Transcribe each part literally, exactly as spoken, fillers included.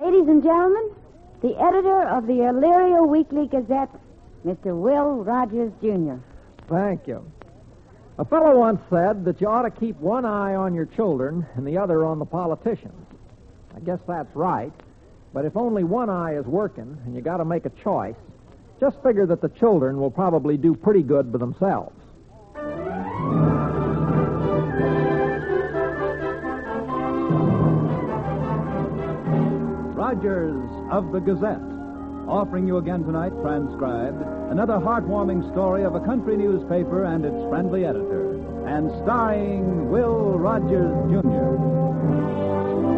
Ladies and gentlemen, the editor of the Elyria Weekly Gazette, Mister Will Rogers, Junior Thank you. A fellow once said that you ought to keep one eye on your children and the other on the politicians. I guess that's right, but if only one eye is working and you got to make a choice, just figure that the children will probably do pretty good by themselves. Rogers of the Gazette, offering you again tonight, transcribed, another heartwarming story of a country newspaper and its friendly editor, and starring Will Rogers, Junior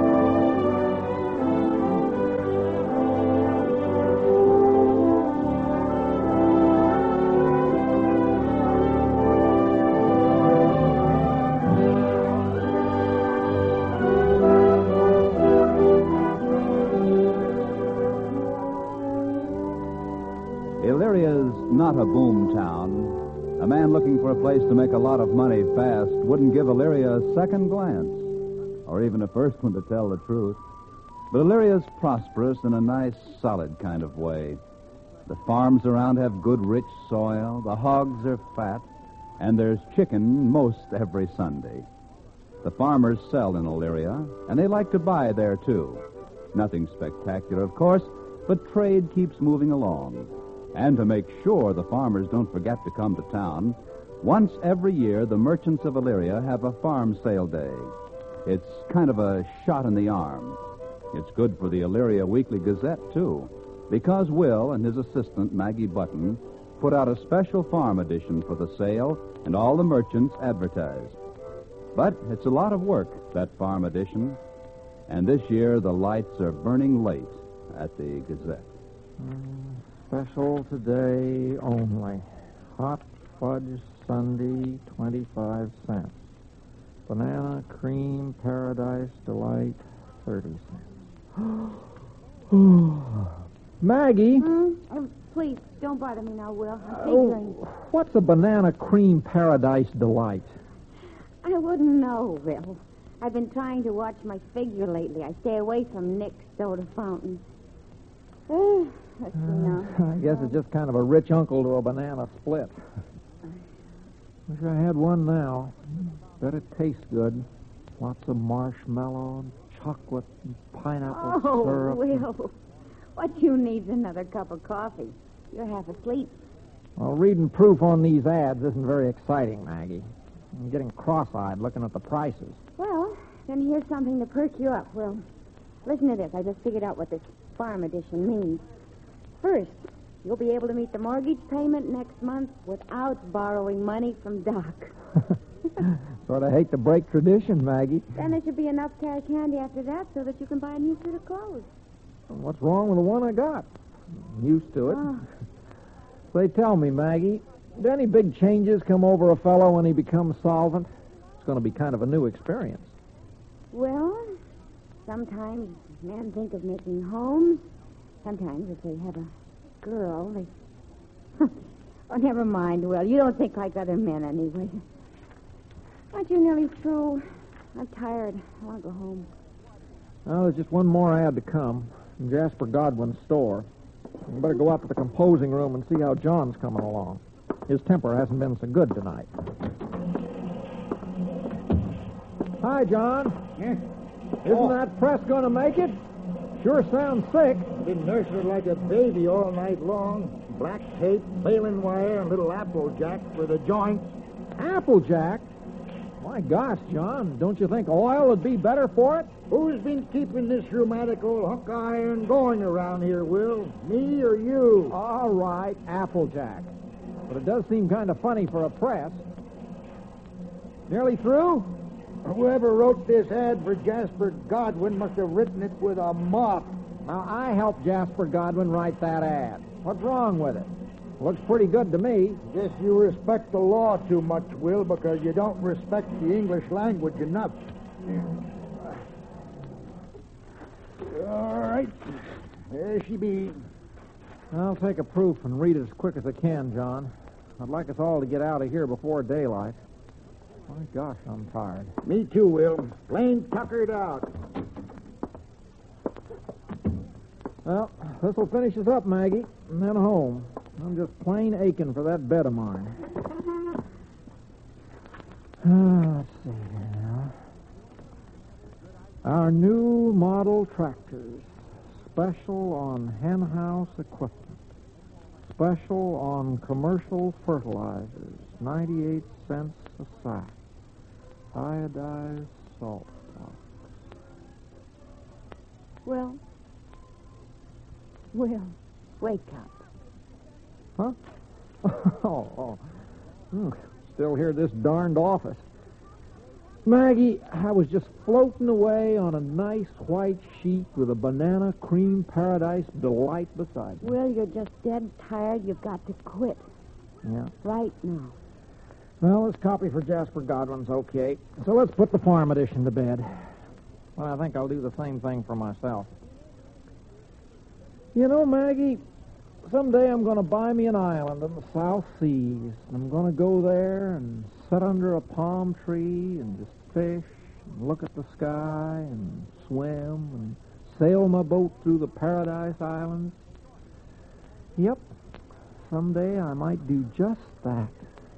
Elyria's not a boom town. A man looking for a place to make a lot of money fast wouldn't give Elyria a second glance, or even a first one to tell the truth. But Elyria's prosperous in a nice, solid kind of way. The farms around have good, rich soil, the hogs are fat, and there's chicken most every Sunday. The farmers sell in Elyria, and they like to buy there, too. Nothing spectacular, of course, but trade keeps moving along. And to make sure the farmers don't forget to come to town, once every year the merchants of Elyria have a farm sale day. It's kind of a shot in the arm. It's good for the Elyria Weekly Gazette, too, because Will and his assistant, Maggie Button, put out a special farm edition for the sale, and all the merchants advertise. But it's a lot of work, that farm edition, and this year the lights are burning late at the Gazette. Mm, special today only. Hot fudge sundae, twenty-five cents. Banana cream paradise delight, thirty cents. Maggie? Hmm? Oh, please, don't bother me now, Will. I'm Oh, figuring. what's a banana cream paradise delight? I wouldn't know, Will. I've been trying to watch my figure lately. I stay away from Nick's soda fountain. Eh, let's see now. I guess it's just kind of a rich uncle to a banana split. Wish I had one now. Bet it tastes good. Lots of marshmallow, and chocolate, and pineapple Oh, syrup. Will. What you need's another cup of coffee. You're half asleep. Well, reading proof on these ads isn't very exciting, Maggie. I'm getting cross-eyed looking at the prices. Well, then here's something to perk you up, Will. Listen to this. I just figured out what this farm edition means. First, you'll be able to meet the mortgage payment next month without borrowing money from Doc. Sort of hate to break tradition, Maggie. Then there should be enough cash handy after that so that you can buy a new suit of clothes. What's wrong with the one I got? I'm used to it. Oh. Say, tell me, Maggie, do any big changes come over a fellow when he becomes solvent? It's going to be kind of a new experience. Well, sometimes men think of making homes. Sometimes if they have a girl, they... Oh, never mind, Will. You don't think like other men anyway. Aren't you nearly through? I'm tired. I want to go home. Oh, there's just one more ad to come from Jasper Godwin's store. You better go out to the composing room and see how John's coming along. His temper hasn't been so good tonight. Hi, John. Yeah? Isn't Oh. that press going to make it? Sure sounds sick. Been nursing her like a baby all night long. Black tape, baling wire, and little applejack for the joints. Applejack? My gosh, John, don't you think oil would be better for it? Who's been keeping this rheumatic old hunk iron going around here, Will? Me or you? All right, Applejack. But it does seem kind of funny for a press. Nearly through? Whoever wrote this ad for Jasper Godwin must have written it with a mop. Now, I helped Jasper Godwin write that ad. What's wrong with it? Looks pretty good to me. Guess you respect the law too much, Will, because you don't respect the English language enough. All right. There she be. I'll take a proof and read it as quick as I can, John. I'd like us all to get out of here before daylight. My gosh, I'm tired. Me too, Will. Plain tuckered out. Well, this'll finish us up, Maggie, and then home. I'm just plain aching for that bed of mine. Ah, let's see here now. Our new model tractors. Special on hen house equipment. Special on commercial fertilizers. ninety-eight cents a sack. Iodized salt box. Will. Will, wake up. Huh? oh, oh. Hmm. Still here at this darned office. Maggie, I was just floating away on a nice white sheet with a banana cream paradise delight beside me. Will, you're just dead tired. You've got to quit. Yeah. Right now. Well, this copy for Jasper Godwin's okay. So let's put the farm edition to bed. Well, I think I'll do the same thing for myself. You know, Maggie, someday I'm going to buy me an island in the South Seas. I'm going to go there and sit under a palm tree and just fish and look at the sky and swim and sail my boat through the Paradise Islands. Yep, someday I might do just that.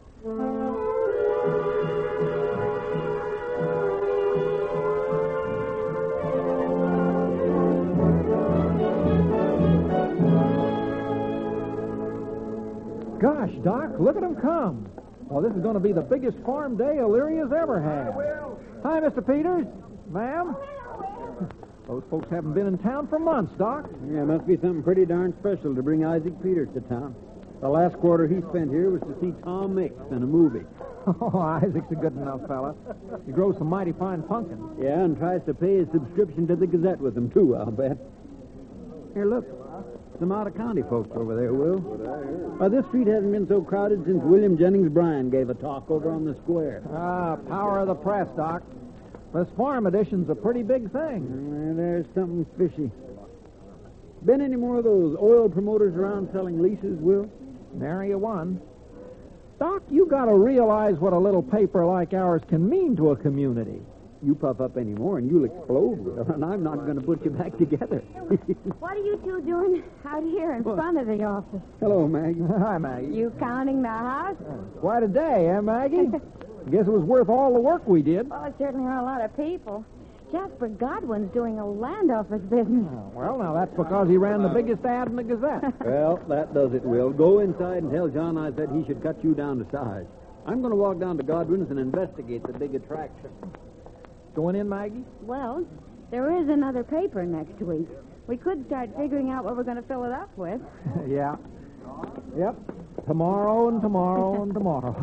Gosh, Doc, look at them come. Well, this is going to be the biggest farm day Illyria's ever had. Hi, Mister Peters. Ma'am. Those folks haven't been in town for months, Doc. Yeah, it must be something pretty darn special to bring Isaac Peters to town. The last quarter he spent here was to see Tom Mix in a movie. Oh, Isaac's a good enough fella. He grows some mighty fine pumpkins. Yeah, and tries to pay his subscription to the Gazette with them, too, I'll bet. Here, look. Some out-of-county folks over there, Will. Why, this street hasn't been so crowded since William Jennings Bryan gave a talk over on the square. Ah, power of the press, Doc. This farm edition's a pretty big thing. Uh, there's something fishy. Been any more of those oil promoters around selling leases, Will? Nary a one. Doc, you got to realize what a little paper like ours can mean to a community. You puff up any more and you'll explode, Will, and I'm not going to put you back together. What are you two doing out here in front of the office? Hello, Maggie. Hi, Maggie. You counting the house? Quite a day, eh, Maggie? Guess it was worth all the work we did. Well, it certainly are a lot of people. Jasper Godwin's doing a land office business. Oh, well, now that's because he ran the biggest ad in the Gazette. Well, that does it, Will. Go inside and tell John I said he should cut you down to size. I'm going to walk down to Godwin's and investigate the big attraction. Going in, Maggie? Well, there is another paper next week. We could start figuring out what we're going to fill it up with. Yeah. Yep. Tomorrow and tomorrow and tomorrow.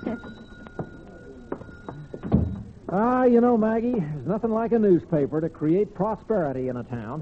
Ah, you know, Maggie, there's nothing like a newspaper to create prosperity in a town.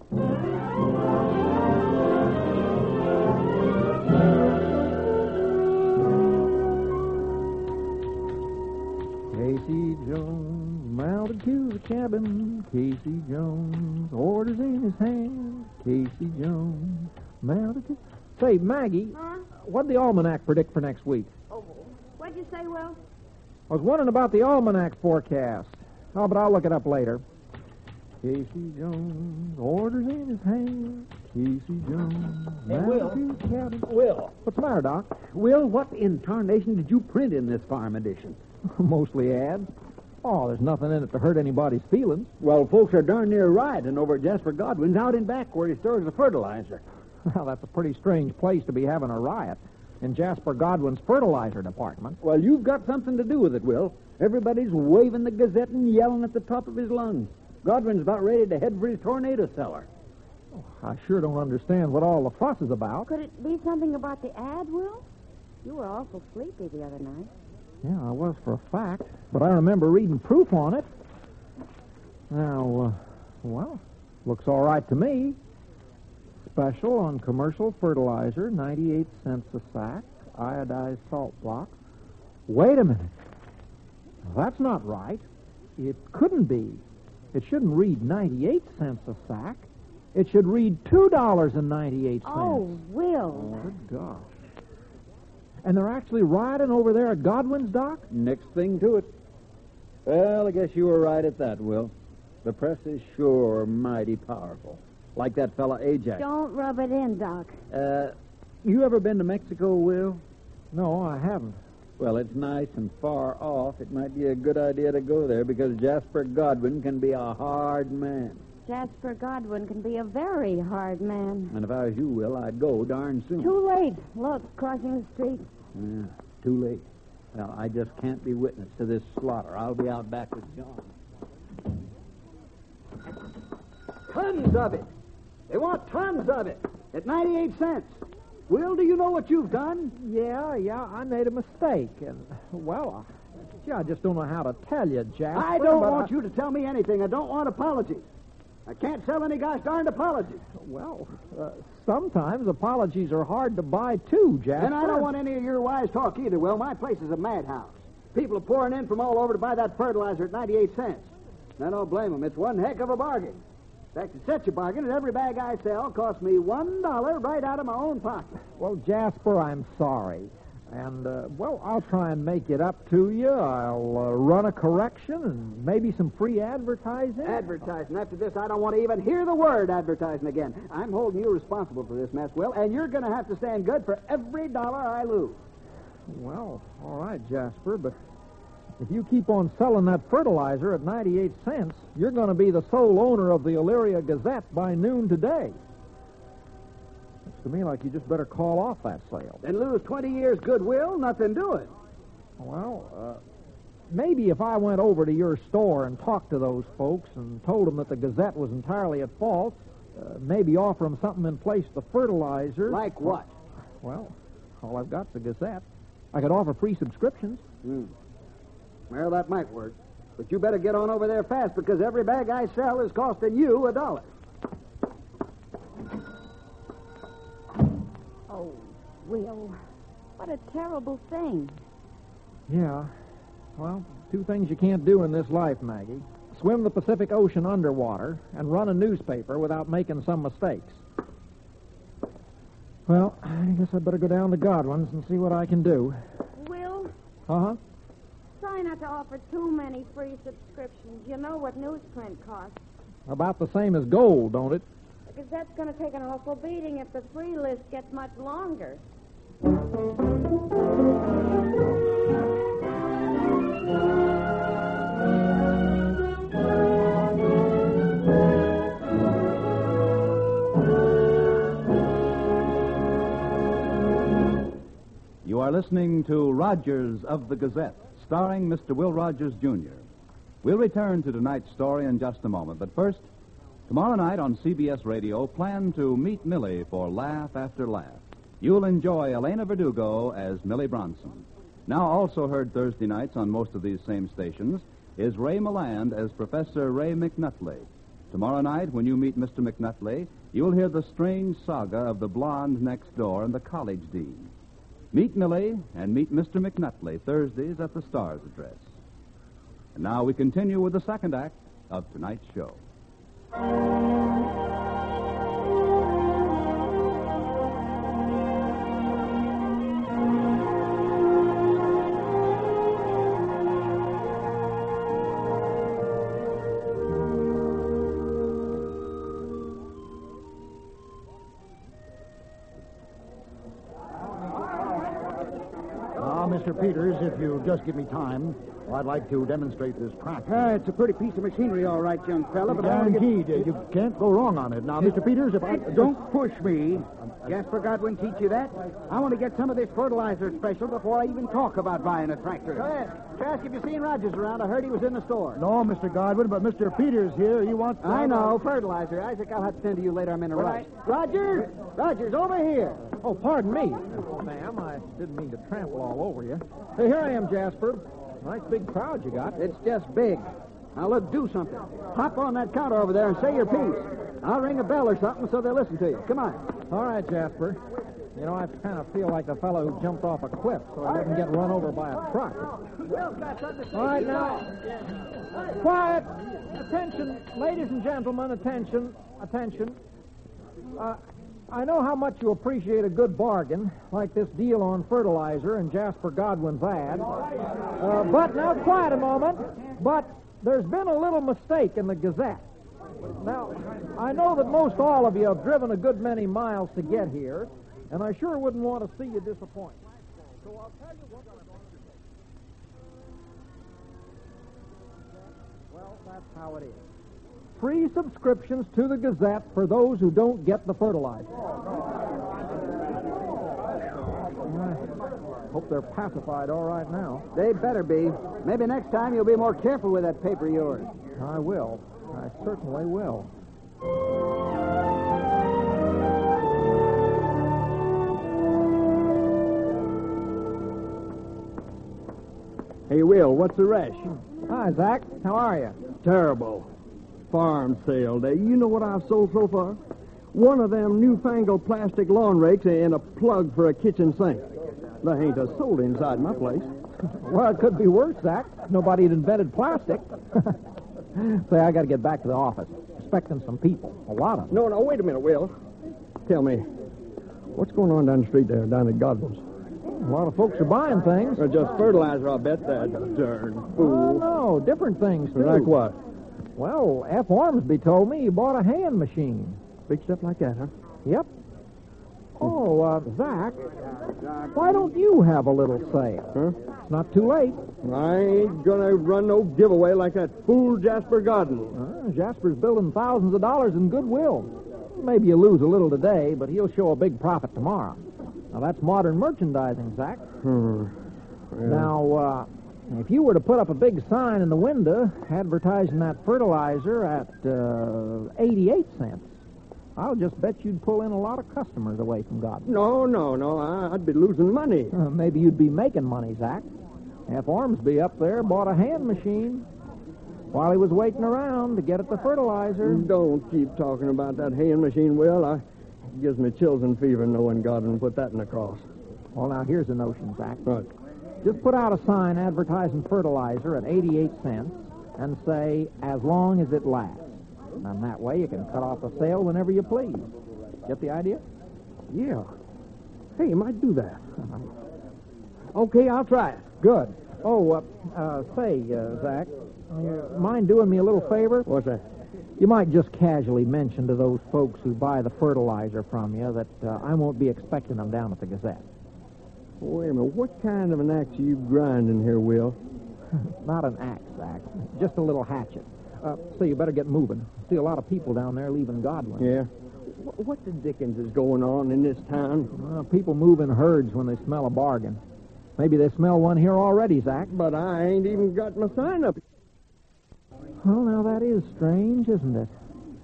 Casey Jones mounted to the cabin. Casey Jones, orders in his hand. Casey Jones mounted to... Say, Maggie, Huh? what'd the almanac predict for next week? Oh, what'd you say, Will? I was wondering about the almanac forecast. Oh, but I'll look it up later. Casey Jones, orders in his hand. Casey Jones, Hey, mounted Will. to the cabin. Will. What's the matter, Doc? Will, what in tarnation did you print in this farm edition? Mostly ads. Oh, there's nothing in it to hurt anybody's feelings. Well, folks are darn near rioting over at Jasper Godwin's out in back where he stores the fertilizer. Well, that's a pretty strange place to be having a riot. In Jasper Godwin's fertilizer department. Well, you've got something to do with it, Will. Everybody's waving the Gazette and yelling at the top of his lungs. Godwin's about ready to head for his tornado cellar. Oh, I sure don't understand what all the fuss is about. Could it be something about the ad, Will? You were awful sleepy the other night. Yeah, I was for a fact, but I remember reading proof on it. Now, uh, well, looks all right to me. Special on commercial fertilizer, ninety-eight cents a sack, iodized salt block. Wait a minute. Now, that's not right. It couldn't be. It shouldn't read ninety-eight cents a sack. It should read two dollars and ninety-eight cents. Oh, Will. Good gosh. And they're actually rioting over there at Godwin's, Doc? Next thing to it. Well, I guess you were right at that, Will. The press is sure mighty powerful. like that fella Ajax. Don't rub it in, Doc. Uh, you ever been to Mexico, Will? No, I haven't. Well, it's nice and far off. It might be a good idea to go there because Jasper Godwin can be a hard man. Jasper Godwin can be a very hard man. And if I was you, Will, I'd go darn soon. Too late. Look, crossing the street. Yeah, too late. Well, I just can't be witness to this slaughter. I'll be out back with John. Tons of it. They want tons of it at ninety-eight cents. Will, do you know what you've done? Yeah, yeah, I made a mistake. And, well, I, gee, I just don't know how to tell you, Jasper. I don't but want I, you to tell me anything. I don't want apologies. I can't sell any gosh darned apologies. Well, uh, sometimes apologies are hard to buy, too, Jasper. And I don't want any of your wise talk either, Will. My place is a madhouse. People are pouring in from all over to buy that fertilizer at ninety-eight cents. And I don't blame them. It's one heck of a bargain. In fact, it's such a bargain that every bag I sell costs me one dollar right out of my own pocket. Well, Jasper, I'm sorry. And, uh, well, I'll try and make it up to you. I'll uh, run a correction and maybe some free advertising. Advertising. After this, I don't want to even hear the word advertising again. I'm holding you responsible for this mess, Will, and you're going to have to stand good for every dollar I lose. Well, all right, Jasper, but if you keep on selling that fertilizer at ninety-eight cents, you're going to be the sole owner of the Elyria Gazette by noon today. Looks to me like you just better call off that sale. Then lose twenty years' goodwill, nothing doing. Well, uh, maybe if I went over to your store and talked to those folks and told them that the Gazette was entirely at fault, uh, maybe offer them something in place to fertilizer. Like what? Well, all I've got's the Gazette. I could offer free subscriptions. Hmm. Well, that might work. But you better get on over there fast because every bag I sell is costing you a dollar. Oh, Will, what a terrible thing. Yeah. Well, two things you can't do in this life, Maggie. Swim the Pacific Ocean underwater and run a newspaper without making some mistakes. Well, I guess I'd better go down to Godwin's and see what I can do. Will, Uh-huh. try not to offer too many free subscriptions. You know what newsprint costs. About the same as gold, don't it? Because that's going to take an awful beating if the free list gets much longer. You are listening to Rogers of the Gazette, starring Mister Will Rogers, Junior We'll return to tonight's story in just a moment, but first, tomorrow night on C B S Radio, plan to meet Millie for Laugh After Laugh. You'll enjoy Elena Verdugo as Millie Bronson. Now also heard Thursday nights on most of these same stations is Ray Milland as Professor Ray McNutley. Tomorrow night, when you meet Mister McNutley, you'll hear the strange saga of the blonde next door and the college dean. Meet Millie and meet Mister McNutley Thursdays at the Star's address. And now we continue with the second act of tonight's show. Now, Mister Peters, if you'll just give me time, I'd like to demonstrate this tractor. Ah, it's a pretty piece of machinery, all right, young fella, but I want to get... Guaranteed. You can't go wrong on it. Now, Mister Peters, if I... Don't push me. Jasper Godwin teach you that? I want to get some of this fertilizer special before I even talk about buying a tractor. Go ahead. Ask if you've seen Rogers around. I heard he was in the store. No, Mister Godwin, but Mister Peters here, he wants... I know, fertilizer. Isaac, I'll have to send to you later. I'm in a rush. Rogers! Rogers, over here. Oh, pardon me. Ma'am, I didn't mean to trample all over you. Hey, here I am, Jasper. Nice big crowd you got. It's just big. Now, look, do something. Hop on that counter over there and say your piece. I'll ring a bell or something so they'll listen to you. Come on. All right, Jasper. You know, I kind of feel like the fellow who jumped off a cliff so he didn't get run over by a truck. All right, now. Quiet. Attention. Ladies and gentlemen, attention. Attention. Uh, I know how much you appreciate a good bargain, like this deal on fertilizer and Jasper Godwin's ad. Uh, but, now, quiet a moment. But there's been a little mistake in the Gazette. Now, I know that most all of you have driven a good many miles to get here, and I sure wouldn't want to see you disappointed. So I'll tell you what we're going to do. Well, that's how it is. Free subscriptions to the Gazette for those who don't get the fertilizer. I hope they're pacified all right now. They better be. Maybe next time you'll be more careful with that paper of yours. I will. I certainly will. Hey, Will, what's the rush? Hi, Zach. How are you? Terrible. Farm sale day. You know what I've sold so far? One of them newfangled plastic lawn rakes and a plug for a kitchen sink. There ain't a soul inside my place. Well, it could be worse, Zach. Nobody had invented plastic. Say, I got to get back to the office. Expecting some people. A lot of them. No, no, wait a minute, Will. Tell me, what's going on down the street there, down at Godwin's? A lot of folks are buying things. Or just fertilizer, I bet. That darn Oh, fool. no. Different things, too. Like what? Well, F. Ormsby told me he bought a hand machine. Big stuff like that, huh? Yep. Oh, uh, Zach, why don't you have a little sale? Huh? It's not too late. I ain't gonna run no giveaway like that fool Jasper Godwin. Uh, Jasper's building thousands of dollars in goodwill. Maybe you lose a little today, but he'll show a big profit tomorrow. Now, that's modern merchandising, Zach. Hmm. Yeah. Now, uh, if you were to put up a big sign in the window advertising that fertilizer at uh, eighty-eight cents, I'll just bet you'd pull in a lot of customers away from Godwin. No, no, no. I- I'd be losing money. Uh, maybe you'd be making money, Zach. F. Ormsby up there bought a hand machine while he was waiting around to get at the fertilizer. Don't keep talking about that haying machine, Will. I, it gives me chills and fever knowing Godwin put that in the cross. Well, now, here's the notion, Zach. Right. Just put out a sign advertising fertilizer at eighty-eight cents and say, as long as it lasts. And that way you can cut off the sale whenever you please. Get the idea? Yeah. Hey, you might do that. Okay, I'll try it. Good. Oh, uh, uh, say, uh, Zach, you mind doing me a little favor? What's that? You might just casually mention to those folks who buy the fertilizer from you that uh, I won't be expecting them down at the Gazette. Wait a minute. What kind of an axe are you grinding here, Will? Not an axe, Zach. Just a little hatchet. Uh, so you better get moving. See a lot of people down there leaving Godwin. Yeah. Wh- What the dickens is going on in this town? Uh, people move in herds when they smell a bargain. Maybe they smell one here already, Zach. But I ain't even got my sign up. Well, now that is strange, isn't it?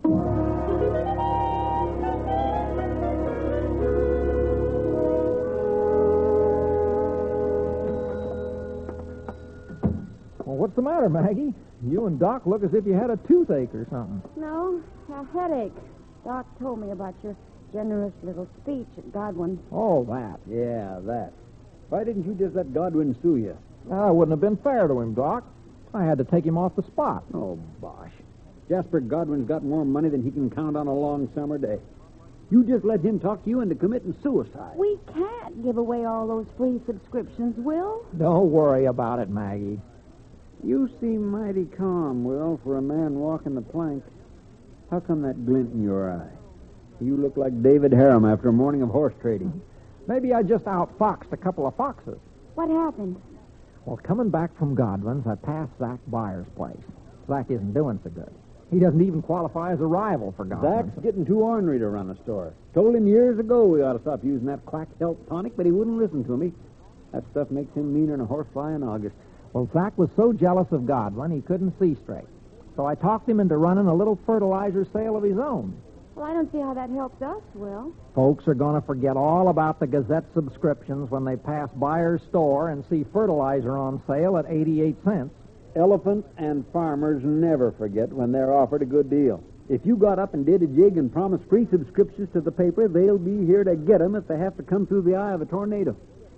Well, what's the matter, Maggie? You and Doc look as if you had a toothache or something. No, a headache. Doc told me about your generous little speech at Godwin. Oh, that. Yeah, that. Why didn't you just let Godwin sue you? That wouldn't have been fair to him, Doc. I had to take him off the spot. Oh, bosh. Jasper Godwin's got more money than he can count on a long summer day. You just let him talk you into committing suicide. We can't give away all those free subscriptions, Will. Don't worry about it, Maggie. You seem mighty calm, Will, for a man walking the plank. How come that glint in your eye? You look like David Harum after a morning of horse trading. Maybe I just outfoxed a couple of foxes. What happened? Well, coming back from Godwin's, I passed Zach Byers' place. Zach isn't doing so good. He doesn't even qualify as a rival for Godwin's. Zach's getting too ornery to run a store. Told him years ago we ought to stop using that quack health tonic, but he wouldn't listen to me. That stuff makes him meaner than a horsefly in August. Well, Zach was so jealous of Godwin, he couldn't see straight. So I talked him into running a little fertilizer sale of his own. Well, I don't see how that helps us, Will. Folks are going to forget all about the Gazette subscriptions when they pass Byers' store and see fertilizer on sale at eighty-eight cents. Elephants and farmers never forget when they're offered a good deal. If you got up and did a jig and promised free subscriptions to the paper, they'll be here to get 'em if they have to come through the eye of a tornado.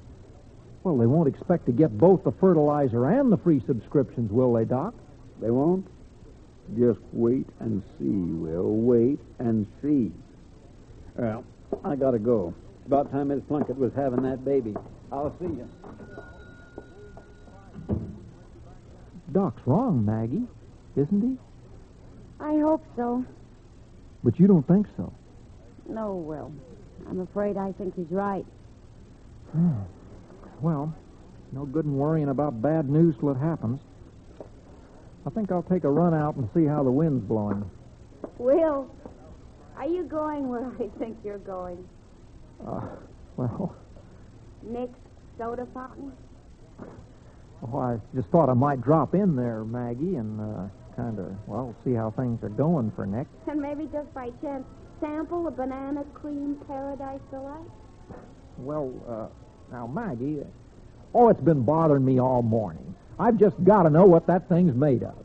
Well, they won't expect to get both the fertilizer and the free subscriptions, will they, Doc? They won't? Just wait and see, Will. Wait and see. Well, I gotta go. It's about time Miss Plunkett was having that baby. I'll see you. Doc's wrong, Maggie, isn't he? I hope so. But you don't think so? No, Will. I'm afraid I think he's right. Well, no good in worrying about bad news till it happens. I think I'll take a run out and see how the wind's blowing. Will, are you going where I think you're going? Uh, well... Nick's soda fountain? Oh, I just thought I might drop in there, Maggie, and uh, kind of, well, see how things are going for Nick. And maybe just by chance sample a banana cream paradise delight? Well, uh, now, Maggie, oh, it's been bothering me all morning. I've just got to know what that thing's made of.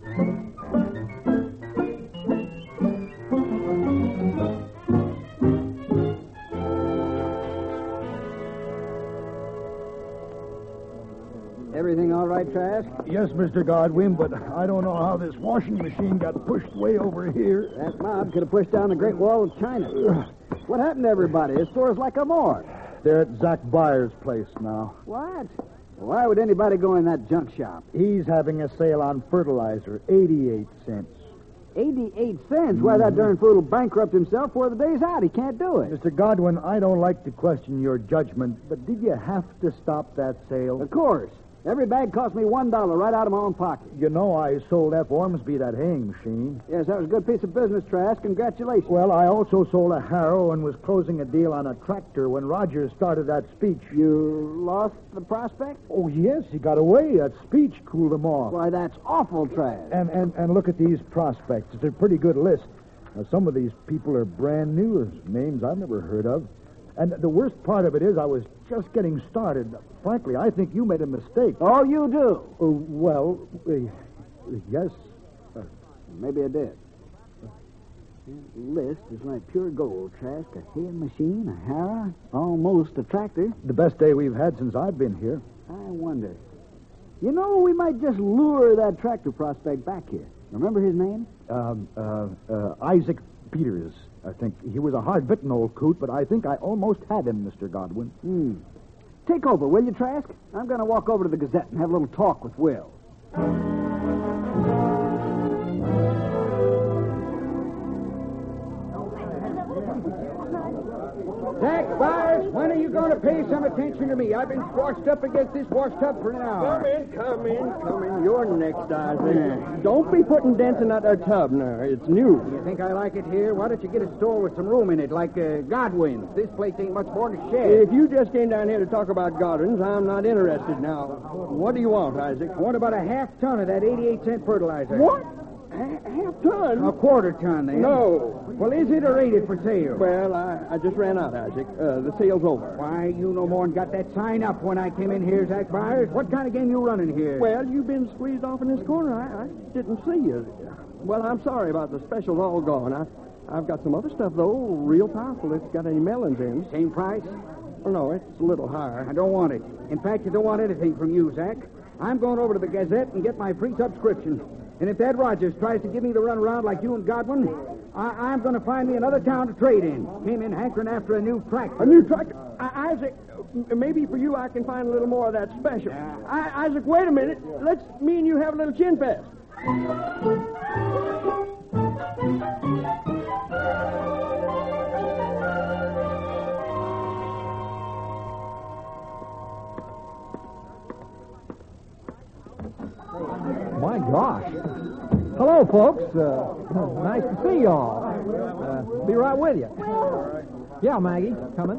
Everything all right, Trask? Yes, Mister Godwin, but I don't know how this washing machine got pushed way over here. That mob could have pushed down the Great Wall of China. What happened to everybody? This store's like a morgue. They're at Zach Byers' place now. What? Why would anybody go in that junk shop? He's having a sale on fertilizer, eighty-eight cents. eighty-eight cents? Why, that darn fool will bankrupt himself before the day's out. He can't do it. Mister Godwin, I don't like to question your judgment, but did you have to stop that sale? Of course. Every bag cost me one dollar right out of my own pocket. You know I sold F. Ormsby that haying machine. Yes, that was a good piece of business, Trask. Congratulations. Well, I also sold a harrow and was closing a deal on a tractor when Rogers started that speech. You lost the prospect? Oh, yes, he got away. That speech cooled him off. Why, that's awful, Trask. And, and, and look at these prospects. It's a pretty good list. Now, some of these people are brand new, as names I've never heard of. And the worst part of it is I was just getting started. Frankly, I think you made a mistake. Oh, you do? Uh, well, uh, yes. Uh, maybe I did. The list is like pure gold, Trask. A haying machine, a harrow, almost a tractor. The best day we've had since I've been here. I wonder. You know, we might just lure that tractor prospect back here. Remember his name? Um, uh, uh, Isaac Peters, I think. He was a hard-bitten old coot, but I think I almost had him, Mister Godwin. Hmm. Take over, will you, Trask? I'm going to walk over to the Gazette and have a little talk with Will. Zach Byers, when are you going to pay some attention to me? I've been squashed up against this wash tub for an hour. Come in, come in, come in. You're next, Isaac. Don't be putting dents in that there tub now. It's new. You think I like it here? Why don't you get a store with some room in it, like uh, Godwin's? This place ain't much more than a shed. If you just came down here to talk about Godwin's, I'm not interested now. What do you want, Isaac? I want about a half ton of that eighty-eight cent fertilizer. What? Half ton? A quarter ton, then. No. Well, is it or ain't it for sale? Well, I, I just ran out, Isaac. Uh, the sale's over. Why, you no more than got that sign up when I came in here, Zach Byers. What kind of game you running here? Well, you've been squeezed off in this corner. I, I didn't see you. Well, I'm sorry about the specials all gone. I, I've got some other stuff, though, real powerful. It's got any melons in. Same price? Oh, no, it's a little higher. I don't want it. In fact, you don't want anything from you, Zach. I'm going over to the Gazette and get my free subscription. And if Ed Rogers tries to give me the runaround like you and Godwin, I- I'm going to find me another town to trade in. Came in hankering after a new tractor. A new tractor? I- Isaac, m- maybe for you I can find a little more of that special. Yeah. I- Isaac, wait a minute. Let's me and you have a little chin fest. My gosh. Hello, folks. Uh, nice to see y'all. Uh, be right with you. Yeah, Maggie, coming.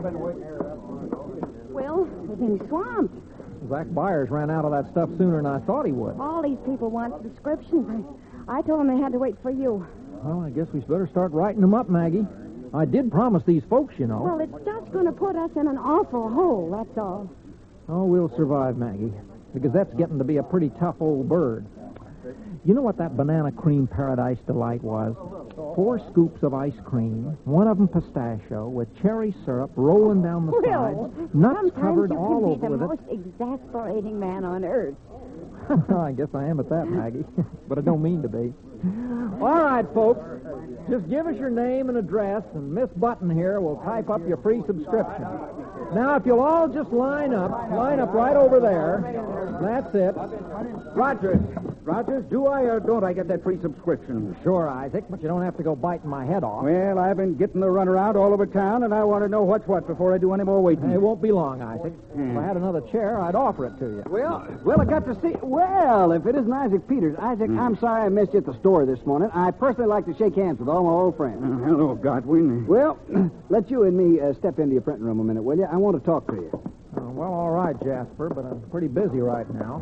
Well, we've been swamped. Zach Byers ran out of that stuff sooner than I thought he would. All these people want subscriptions. I, I told them they had to wait for you. Well, I guess we better start writing them up, Maggie. I did promise these folks, you know. Well, it's just going to put us in an awful hole, that's all. Oh, we'll survive, Maggie. The Gazette's getting to be a pretty tough old bird. You know what that banana cream paradise delight was? Four scoops of ice cream, one of them pistachio, with cherry syrup rolling down the Will, sides, nuts sometimes covered you all can over be with the it. most exasperating man on earth. I guess I am at that, Maggie. But I don't mean to be. All right, folks. Just give us your name and address, and Miss Button here will type up your free subscription. Now, if you'll all just line up, line up right over there. That's it. Rogers, Rogers, do I or don't I get that free subscription? Sure, Isaac, but you don't have to go biting my head off. Well, I've been getting the runaround all over town, and I want to know what's what before I do any more waiting. It won't be long, Isaac. Hmm. If I had another chair, I'd offer it to you. Well, well, I got to see. Well, if it isn't Isaac Peters. Isaac, I'm sorry I missed you at the store this morning. I personally like to shake hands with all my old friends. Uh, hello, Godwin. Well, let you and me uh, step into your printing room a minute, will you? I want to talk to you. Uh, well, all right, Jasper, but I'm pretty busy right now.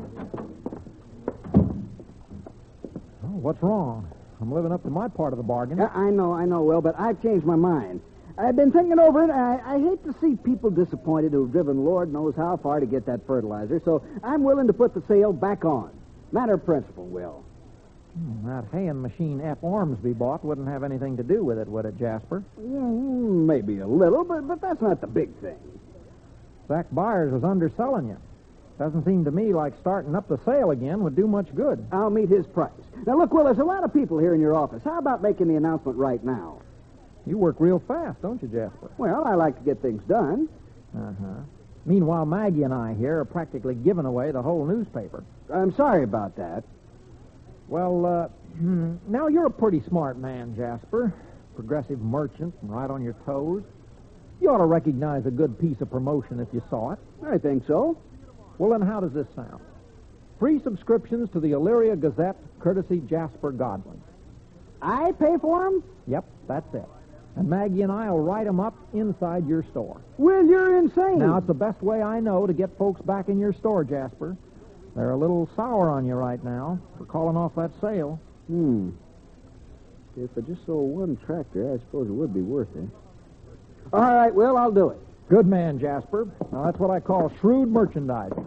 Oh, what's wrong? I'm living up to my part of the bargain. Uh, I know, I know, Will, but I've changed my mind. I've been thinking over it. I, I hate to see people disappointed who've driven Lord knows how far to get that fertilizer, so I'm willing to put the sale back on. Matter of principle, Will. Hmm, that haying machine F. Ormsby bought wouldn't have anything to do with it, would it, Jasper? Mm, maybe a little, but, but that's not the big thing. Zach Byers was underselling you. Doesn't seem to me like starting up the sale again would do much good. I'll meet his price. Now, look, Will, there's a lot of people here in your office. How about making the announcement right now? You work real fast, don't you, Jasper? Well, I like to get things done. Uh-huh. Meanwhile, Maggie and I here are practically giving away the whole newspaper. I'm sorry about that. Well, uh, now you're a pretty smart man, Jasper. Progressive merchant and right on your toes. You ought to recognize a good piece of promotion if you saw it. I think so. Well, then how does this sound? Free subscriptions to the Elyria Gazette, courtesy Jasper Godwin. I pay for them? Yep, that's it. And Maggie and I will write them up inside your store. Well, you're insane. Now, it's the best way I know to get folks back in your store, Jasper. They're a little sour on you right now for calling off that sale. Hmm. If I just sold one tractor, I suppose it would be worth it. All right, Will, I'll do it. Good man, Jasper. Now, that's what I call shrewd merchandising.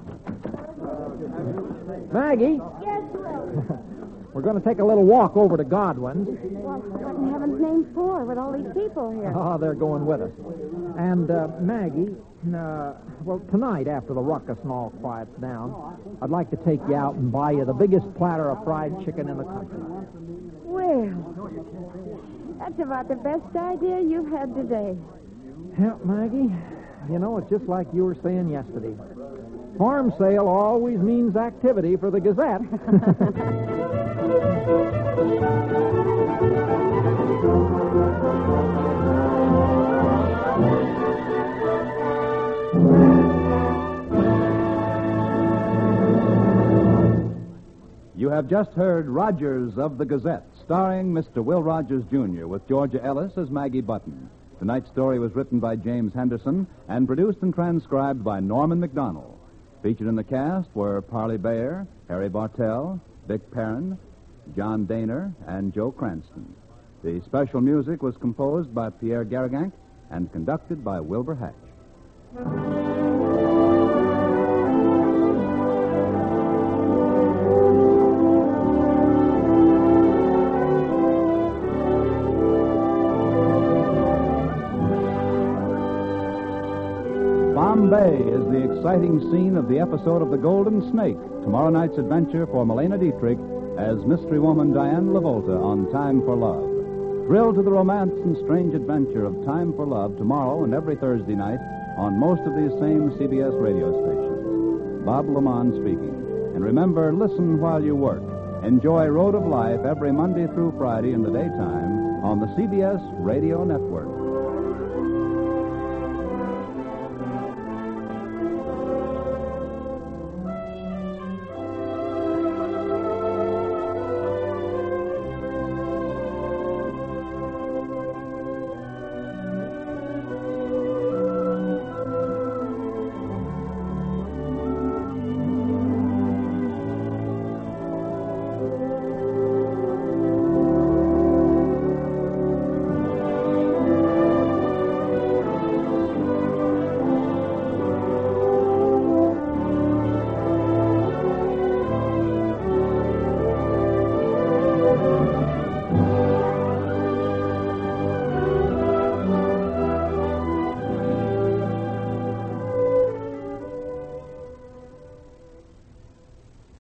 Maggie? Yes, Will. We're going to take a little walk over to Godwin's. Well, what in heaven's name for with all these people here? Oh, they're going with us. And, uh, Maggie, uh, well, tonight, after the ruckus and all quiets down, I'd like to take you out and buy you the biggest platter of fried chicken in the country. Well, that's about the best idea you've had today. Yeah, Maggie, you know, it's just like you were saying yesterday. Farm sale always means activity for the Gazette. You have just heard Rogers of the Gazette, starring Mister Will Rogers, Junior, with Georgia Ellis as Maggie Button. Tonight's story was written by James Henderson and produced and transcribed by Norman McDonald. Featured in the cast were Parley Bayer, Harry Bartell, Dick Perrin, John Daner, and Joe Cranston. The special music was composed by Pierre Garrigank and conducted by Wilbur Hatch. Bombay is the exciting scene of the episode of The Golden Snake, tomorrow night's adventure for Malena Dietrich as mystery woman Diane LaVolta on Time for Love. Thrill to the romance and strange adventure of Time for Love tomorrow and every Thursday night on most of these same C B S radio stations. Bob Lamont speaking. And remember, listen while you work. Enjoy Road of Life every Monday through Friday in the daytime on the C B S Radio Network.